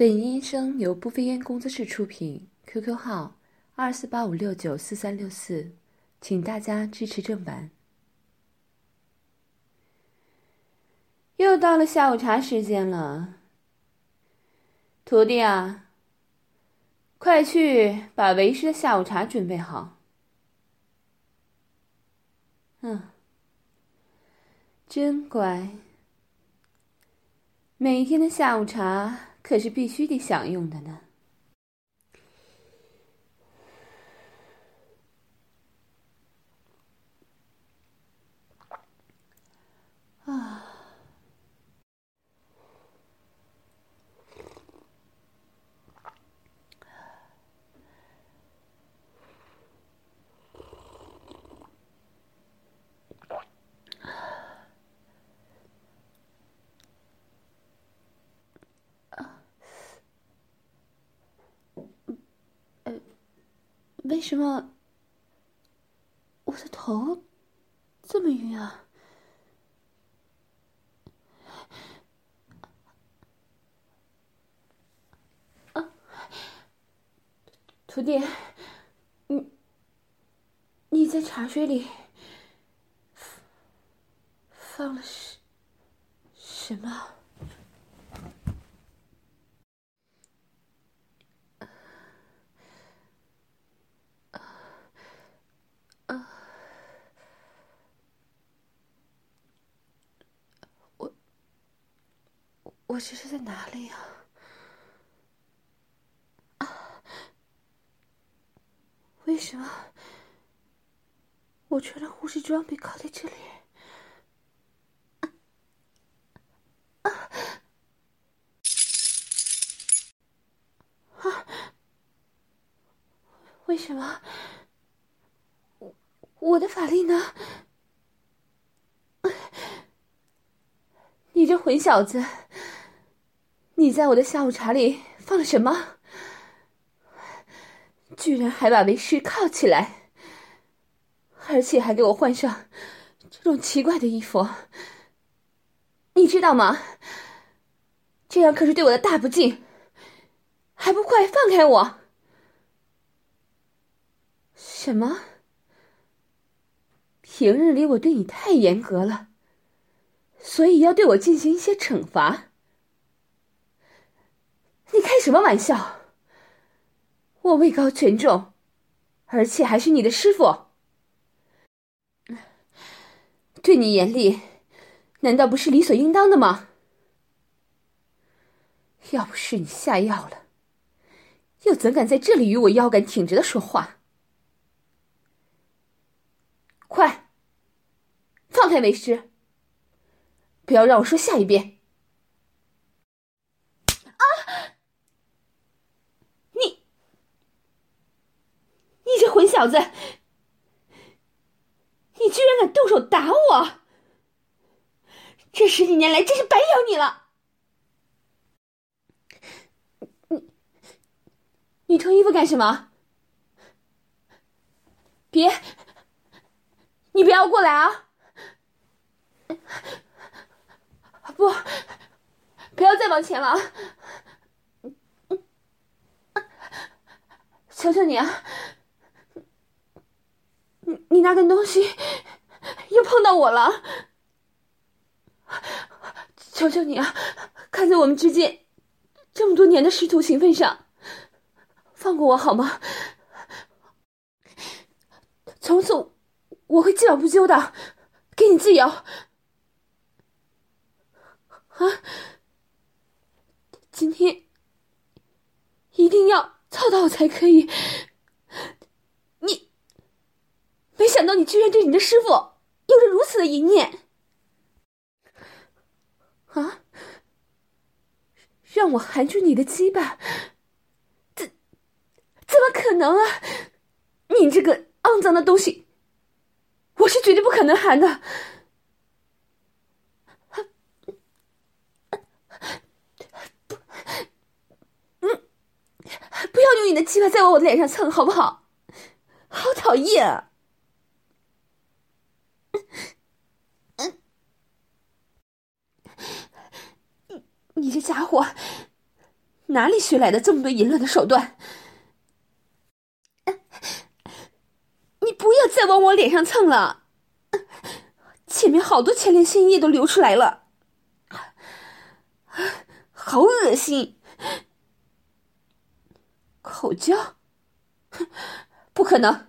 本音声由不飞烟工作室出品 ，QQ 号2485694364，请大家支持正版。又到了下午茶时间了，徒弟啊，快去把为师的下午茶准备好。真乖。每天的下午茶可是必须得享用的呢。为什么我的头这么晕啊？徒弟，你在茶水里放了什么？我这是在哪里呀？为什么我穿了护士装被铐在这里？为什么我的法力呢？你这混小子，你在我的下午茶里放了什么？居然还把为师铐起来，而且还给我换上这种奇怪的衣服，你知道吗？这样可是对我的大不敬，还不快放开我！什么？平日里我对你太严格了，所以要对我进行一些惩罚？你开什么玩笑？我位高权重，而且还是你的师傅，对你严厉，难道不是理所应当的吗？要不是你下药了，又怎敢在这里与我腰杆挺直的说话？快，放开为师，不要让我说下一遍。你这混小子，你居然敢动手打我！这10几年来真是白养你了。你脱衣服干什么？别，你不要过来啊！不要再往前了，求求你啊！你那根东西又碰到我了，求求你啊！看在我们之间这么多年的师徒情分上，放过我好吗？从此我会既往不咎的，给你自由。今天一定要操到我才可以。没想到你居然对你的师傅有着如此的淫念啊！让我含住你的鸡巴，怎么可能啊？你这个肮脏的东西，我是绝对不可能含的。不要用你的鸡巴在我的脸上蹭，好不好？好讨厌啊！你这家伙， 哪里学来的这么多淫乱的手段？你不要再往我脸上蹭了，前面好多前列腺液都流出来了，好恶心！口交？不可能！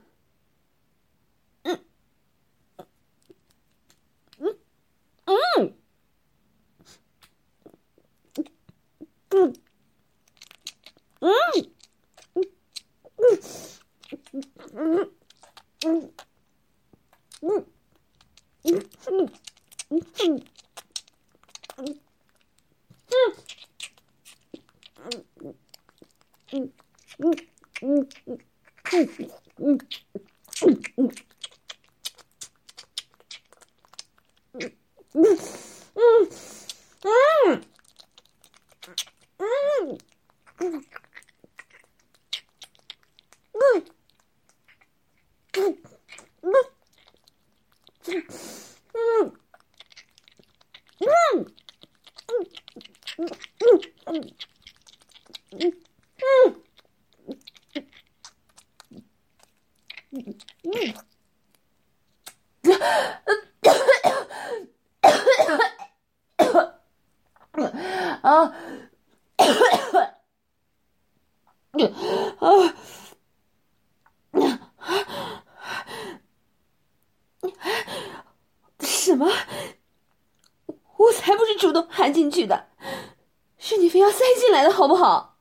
什么？我才不是主动含进去的，是你非要塞进来的好不好？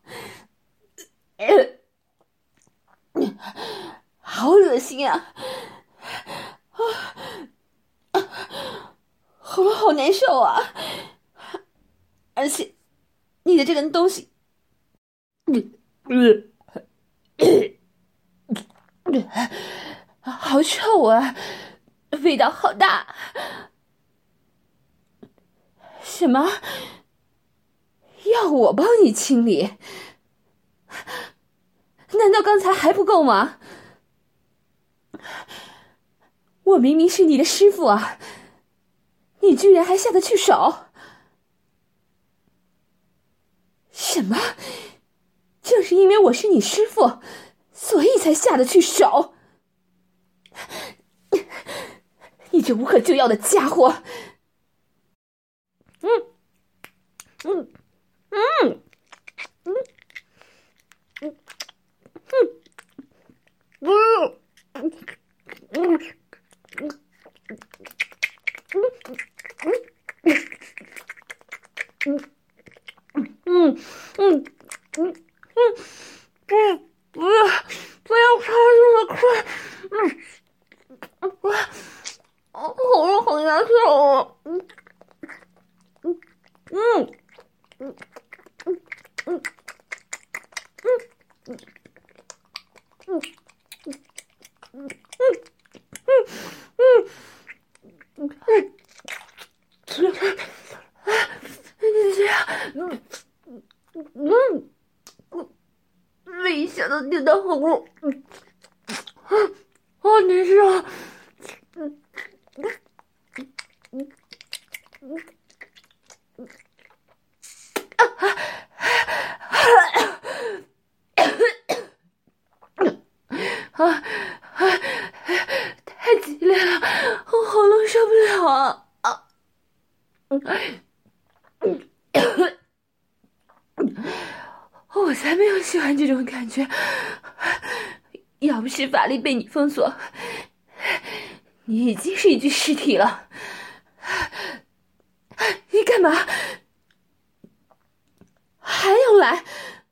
好恶心啊！喉咙好难受啊！而且你的这根东西，好臭啊，味道好大。什么？要我帮你清理？难道刚才还不够吗？我明明是你的师傅啊，你居然还下得去手？什么？正是因为我是你师傅，所以才下得去手？你这无可救药的家伙！不要插这么快！喉咙好难受啊！胃一下都顶到喉咙，好难受。太激烈了，我喉咙受不了啊！我才没有喜欢这种感觉，要不是法力被你封锁，你已经是一具尸体了。你干嘛还要来？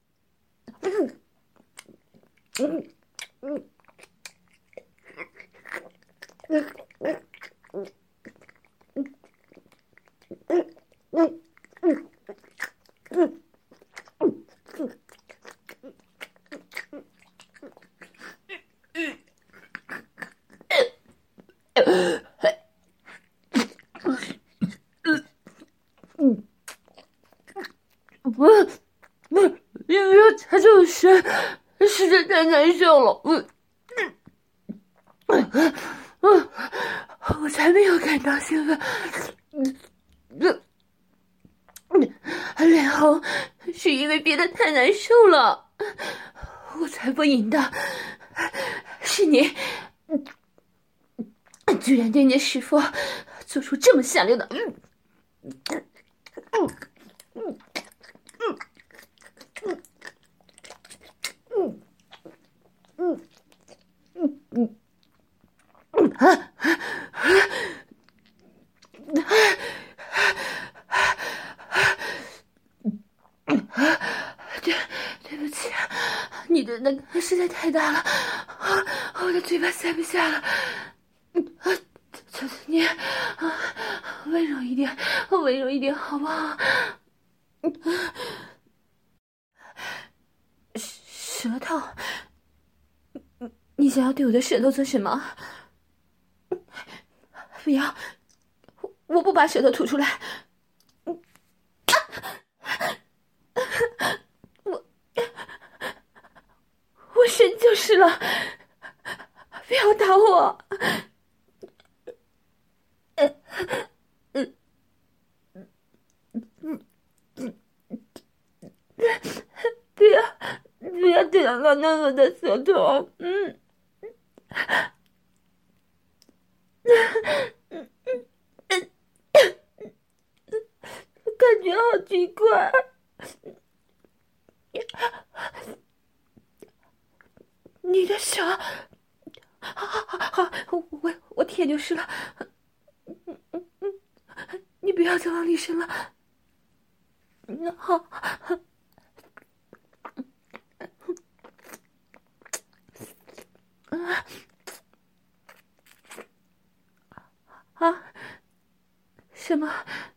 因为他就是实在太难受了，我才没有感到兴奋。 脸红是因为憋得太难受了，我才不赢的。是你，居然对你的师父做出这么下流的，对不起，你的那个实在太大了，我的嘴巴塞不下了。求求你，温柔一点，温柔一点，好不好？舌头，你想要对我的舌头做什么？不要，我不把舌头吐出来。我生就是了，不要打我。不要舔了那个的舌头，感觉好奇怪。你的手，好，我舔就是了。你不要再往里伸了。好。啊？什么？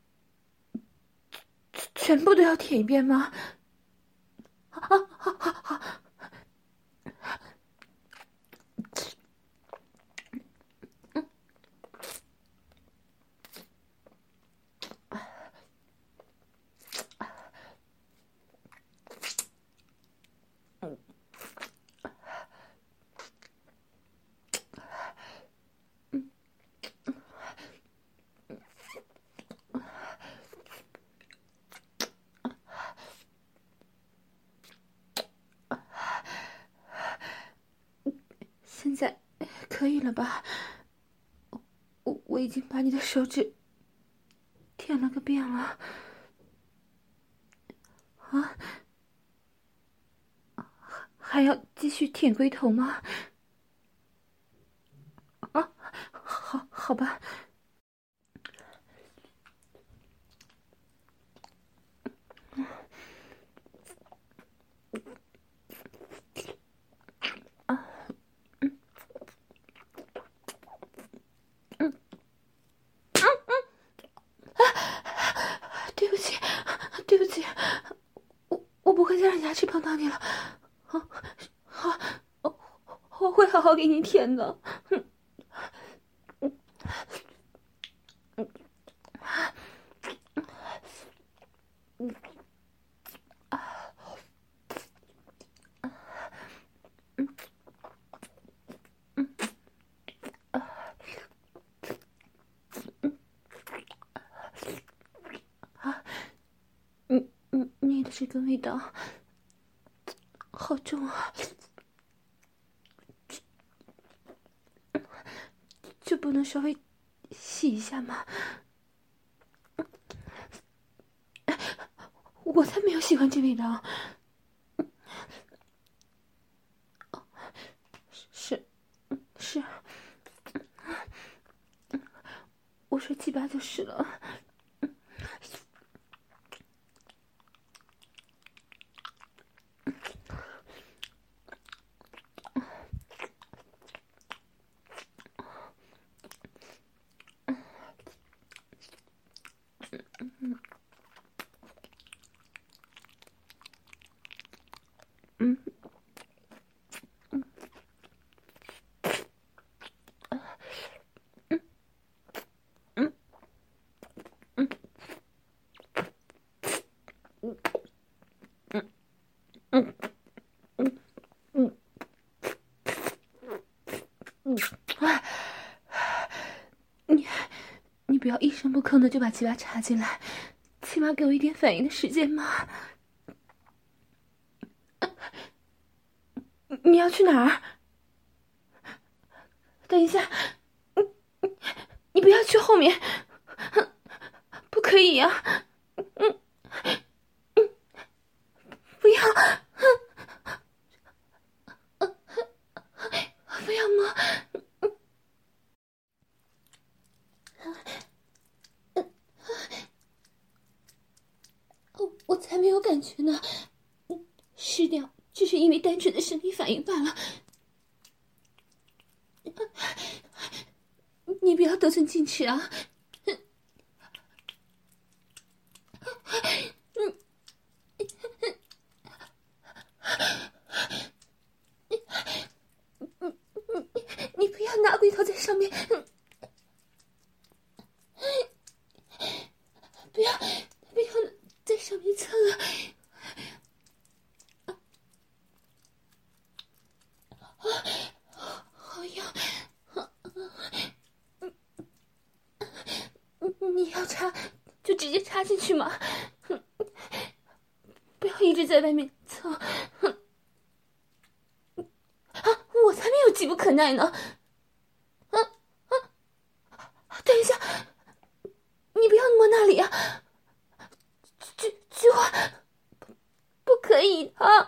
全部都要舔一遍吗？好。现在可以了吧？我已经把你的手指舔了个遍了。啊？还要继续舔龟头吗？啊，好吧。对不起，对不起，我不会再让牙齿碰到你了。好，我会好好给你舔的。你的这个味道好重啊！就不能稍微洗一下吗？我才没有喜欢这味道。是，我说鸡巴就是了。你不要一声不吭的就把鸡巴插进来，鸡巴码给我一点反应的时间嘛。你要去哪儿？等一下，你不要去后面，不可以呀、不要，不要摸。我才没有感觉呢，失掉只是因为单纯的生理反应罢了。你不要得寸进尺啊！你不要拿龟头在上面，不要在上面蹭啊！好痒！你要插就直接插进去嘛，不要一直在外面蹭。我才没有急不可耐呢！等一下，你不要摸那里啊！菊花，不可以啊！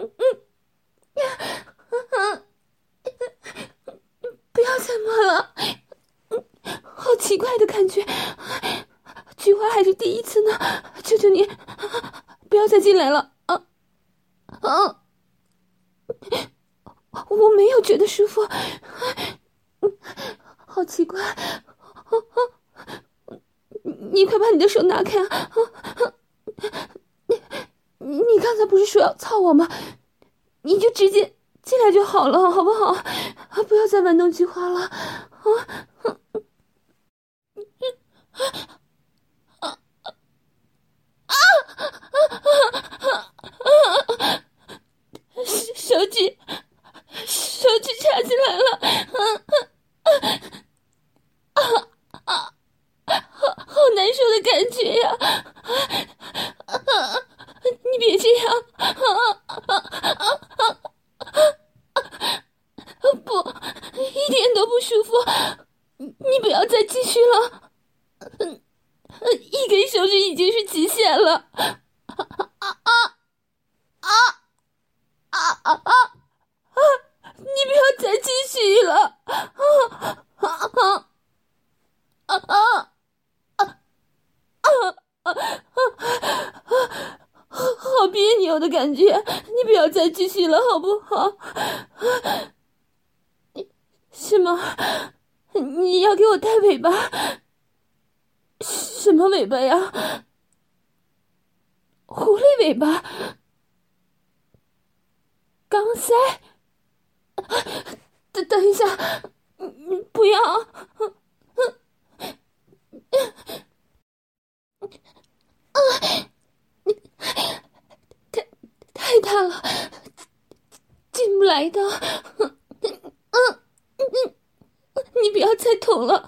不要再摸了，好奇怪的感觉，菊花还是第一次呢，求求你，不要再进来了啊！我没有觉得舒服，好奇怪，你快把你的手拿开啊！你刚才不是说要操我吗？你就直接进来就好了，好不好？不要再玩弄菊花了手指插进来了，好难受的感觉呀！你别这样，不，一点都不舒服，你不要再继续了，一根手指已经是极限了。你不要再继续了！好别扭的感觉，你不要再继续了，好不好？是吗？你要给我带尾巴？什么尾巴呀？狐狸尾巴？钢塞？等一下，不要！太大了，进不来的。你不要再捅了。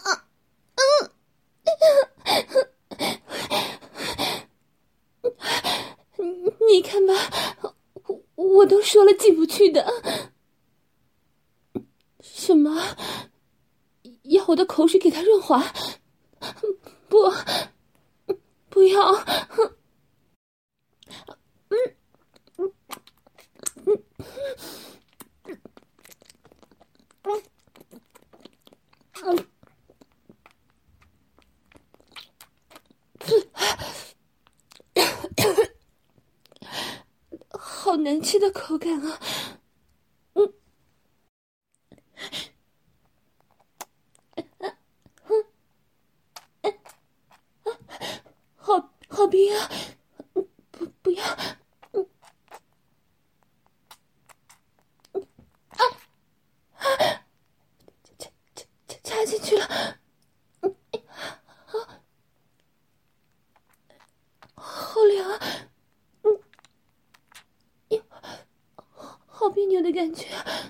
你看吧，我都说了进不去的。什么？要我的口水给它润滑？不要！好难吃的口感啊！好冰啊！不要！插进去了！好凉啊！好别扭的感觉。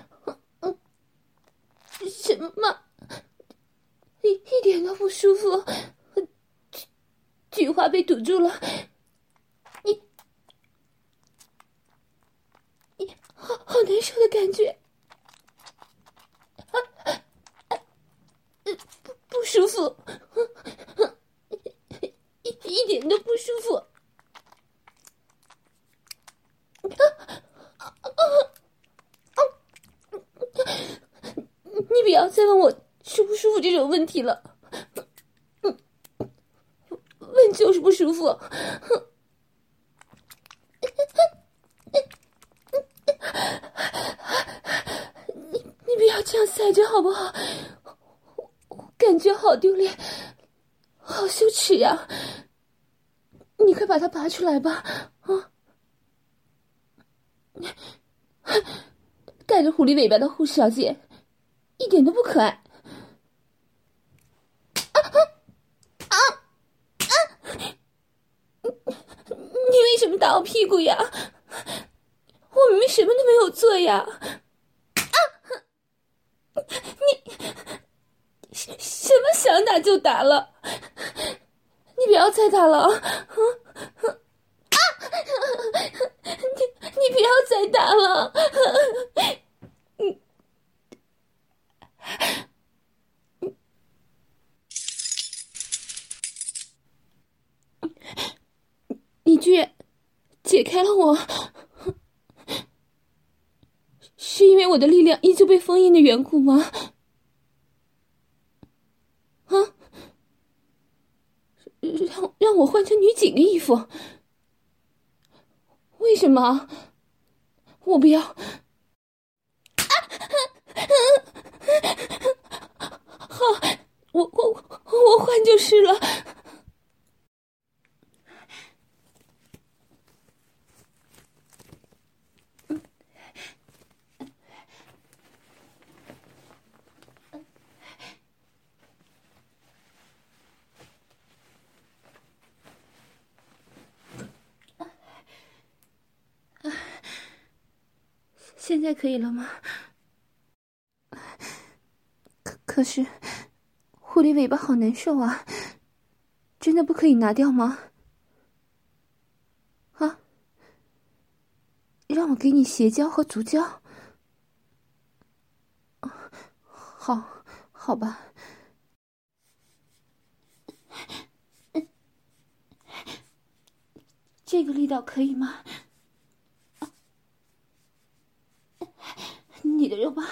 什么嘛？一点都不舒服。菊菊花被堵住了，你好难受的感觉，不舒服，一点都不舒服。你不要再问我舒不舒服这种问题了，问就是不舒服。你不要这样塞着好不好？我感觉好丢脸，好羞耻呀！你快把它拔出来吧，啊！带着狐狸尾巴的护士小姐一点都不可爱。你为什么打我屁股呀？我明明什么都没有做呀！你什么想打就打了？你不要再打了啊！你不要再打了！你居然解开了我，是因为我的力量依旧被封印的缘故吗？啊！让我换成女警的衣服？为什么？我不要！好，我换就是了。现在可以了吗？可是狐狸尾巴好难受啊，真的不可以拿掉吗？啊？让我给你鞋胶和足胶？好吧。这个力道可以吗？你的肉棒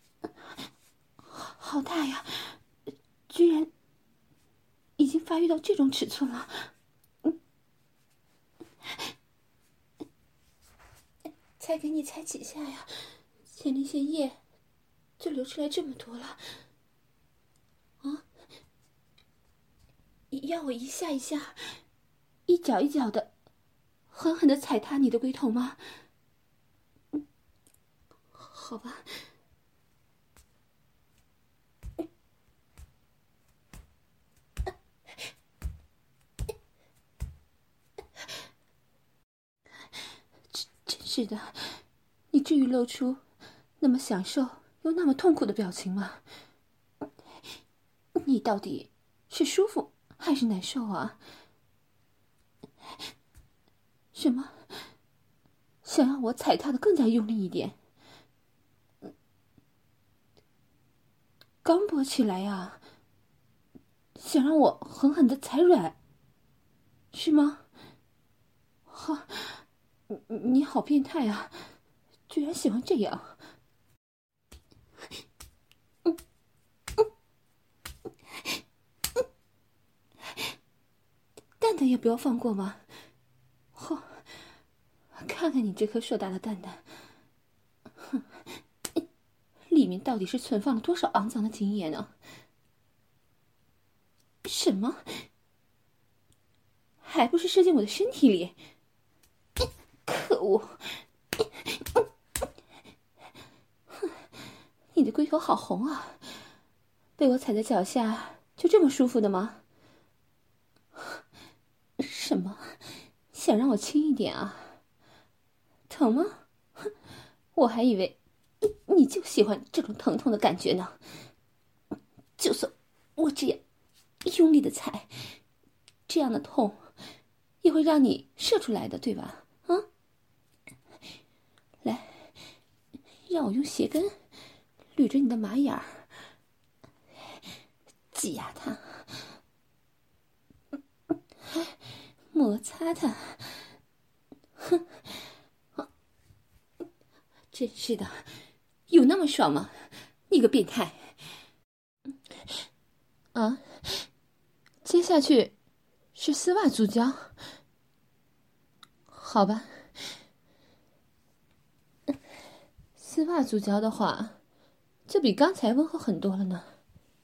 好大呀，居然已经发育到这种尺寸了。才给你踩几下呀，前列腺液就流出来这么多了。啊？要我一下一下，一脚一脚的狠狠的踩踏你的龟头吗？好吧。真是的，你至于露出那么享受又那么痛苦的表情吗？你到底是舒服还是难受啊？什么？想让我踩踏的更加用力一点？刚勃起来呀，想让我狠狠的踩软，是吗？好，你好变态啊，居然喜欢这样。蛋蛋也不要放过吗？看看你这颗硕大的蛋蛋，哼，里面到底是存放了多少肮脏的精液呢？什么？还不是射进我的身体里？可恶！你的龟头好红啊，被我踩在脚下就这么舒服的吗？什么？想让我轻一点啊？疼吗？我还以为你就喜欢这种疼痛的感觉呢。就算我这样用力的踩，这样的痛也会让你射出来的，对吧？啊，来，让我用鞋跟捋着你的马眼儿，挤压它，摩擦它。哼，真是的，有那么爽吗？你个变态！啊，接下去是丝袜足交，好吧？丝袜足交的话，就比刚才温和很多了呢。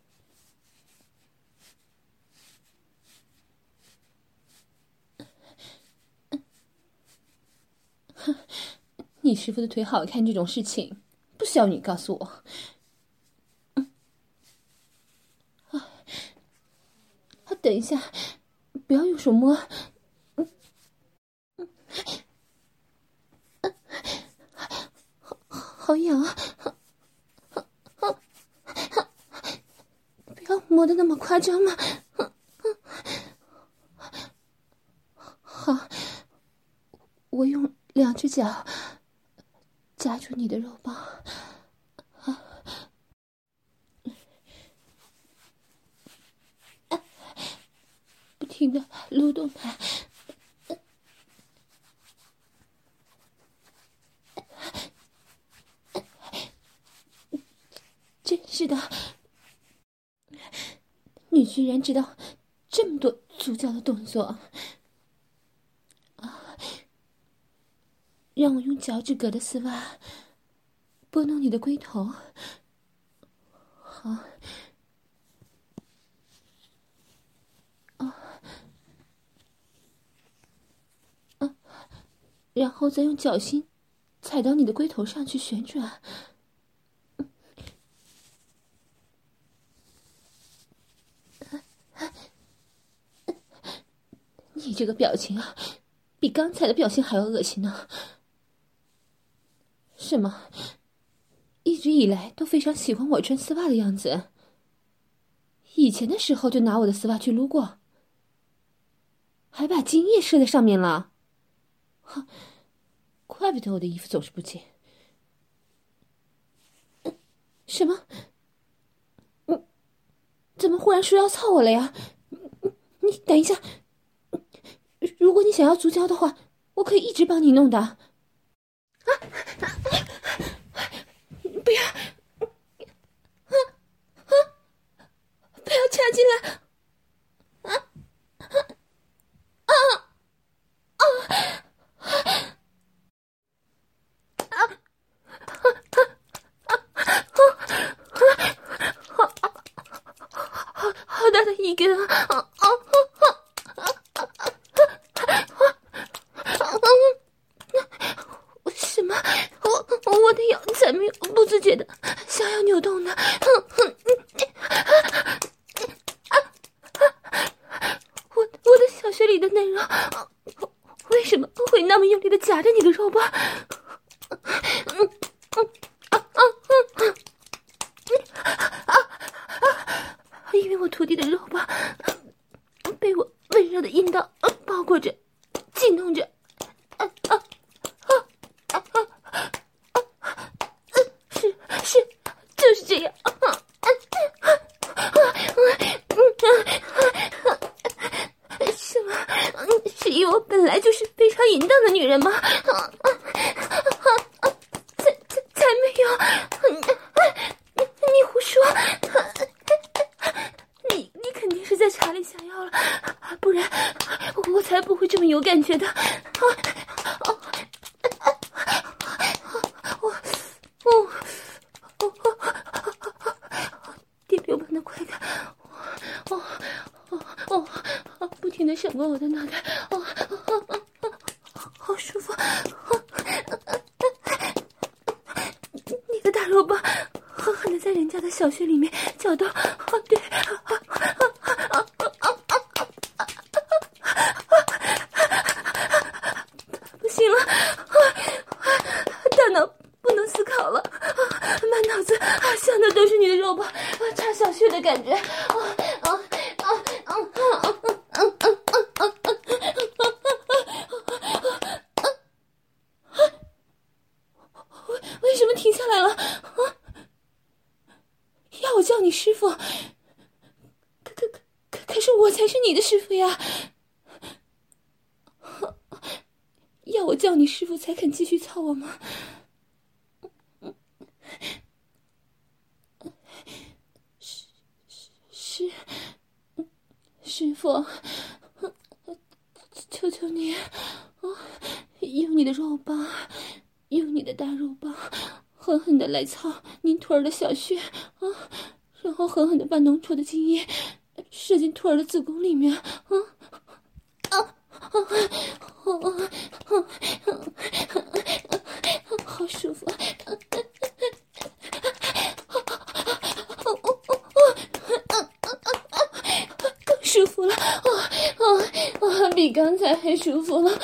你师傅的腿好看这种事情，不需要你告诉我。等一下，不要用手摸。好痒啊！不要摸得那么夸张嘛。好，我用2只脚夹住你的肉棒，不停地撸动它。真是的，你居然知道这么多足交的动作啊！让我用脚趾隔的丝袜拨弄你的龟头。好。然后再用脚心踩到你的龟头上去旋转。你这个表情啊，比刚才的表情还要恶心呢。什么？一直以来都非常喜欢我穿丝袜的样子？以前的时候就拿我的丝袜去撸过，还把精液射在上面了。哼，怪不得我的衣服总是不见。什么？怎么忽然说要操我了呀？你等一下，如果你想要足交的话，我可以一直帮你弄的。不要，不要插进来！好大的一根啊！什么？我的腰才没有不自觉的想要扭动呢。我的小穴里的嫩肉为什么会那么用力的夹着你的肉棒？因为我徒弟的肉棒被我温热的阴道包裹着，紧弄着。是，就是这样。什么？是因为我本来就是非常淫荡的女人吗？才没有！你胡说！你肯定是在茶里下药了，不然我才不会这么有感觉的。第6班的快感，不停地闪过我的脑袋，好舒服！你的大肉棒狠狠地在人家的小穴里面搅动，对，不行了，大脑不能思考了，满脑子想的都是你的肉棒插小穴的感觉。 叫你师傅，可是我才是你的师傅呀！要我叫你师傅才肯继续操我吗？师傅，求求你，用你的肉棒，用你的大肉棒，狠狠的来操您徒儿的小穴啊，然后狠狠的把浓稠的精液射进徒儿的子宫里面好舒服。更舒服了，比刚才还舒服了，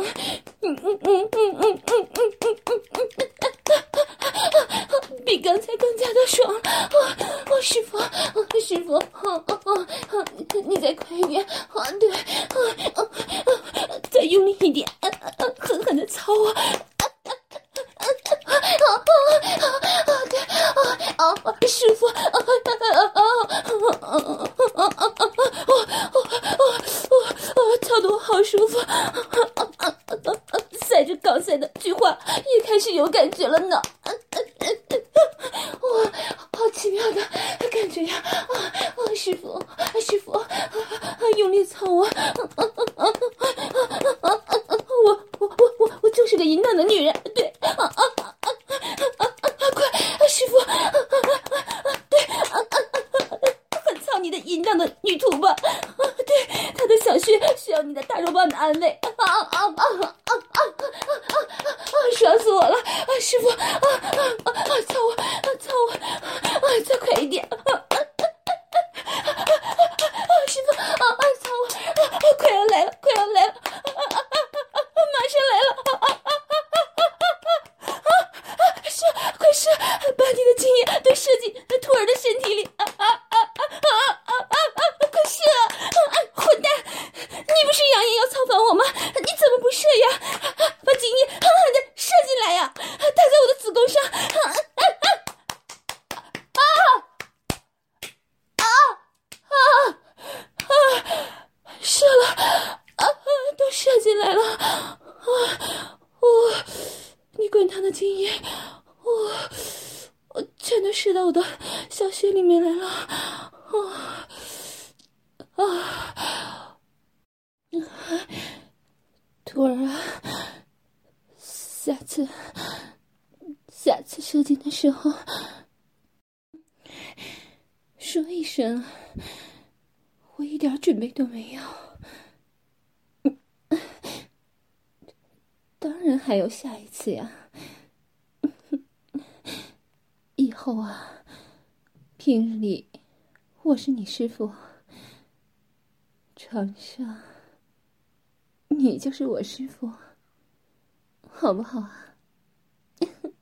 比刚才更加的爽了，师傅，师傅，你再快一点，对，再用力一点，狠狠的操我。对，师傅，操得我好舒服，塞着刚才的菊花也开始有感觉了呢，哇，好奇妙的感觉呀！师傅，师傅，用力操我！我就是个淫荡的女人，对，快，师傅，对，很操你的淫荡的女徒吧？对，她的小穴需要你的大肉棒的安慰，爽死我了！师傅，操我，再快一点！师傅，操我，快要来了，马上来了！快射，把你的精液都射进徒儿的身体里！快射！混蛋！你不是扬言要操反我吗？你怎么不射呀？把精液狠狠的射进来呀！打在我的子宫上！射了！都射进来了！你滚烫的精液，我全都射到我的小穴里面来了！徒儿啊，下次射精的时候说一声，我一点准备都没有。当然还有下一次呀！以后啊，平日里我是你师傅，床上你就是我师傅，好不好啊？